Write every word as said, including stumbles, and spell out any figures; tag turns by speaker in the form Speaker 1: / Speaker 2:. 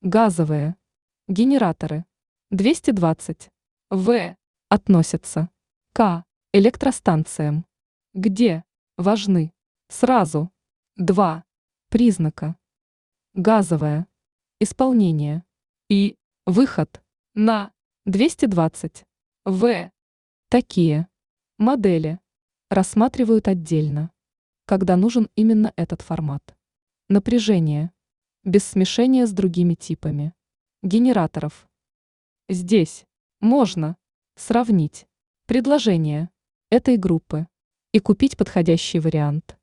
Speaker 1: Газовые генераторы двести двадцать вэ относятся к электростанциям, где важны сразу два признака: газовое исполнение и выход на двести двадцать вэ. Такие модели рассматривают отдельно, когда нужен именно этот формат. Напряжение без смешения с другими типами генераторов. Здесь можно сравнить предложения этой группы и купить подходящий вариант.